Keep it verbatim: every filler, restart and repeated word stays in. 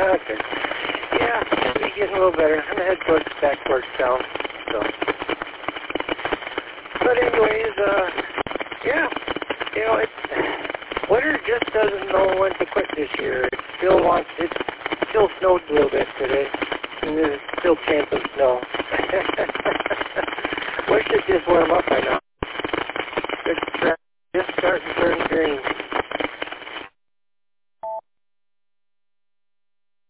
Okay. Yeah, it's getting a little better. I'm headed towards back towards south. So, but anyways, uh, yeah, you know, it's winter just doesn't know when to quit this year. It still wants. It still snowed a little bit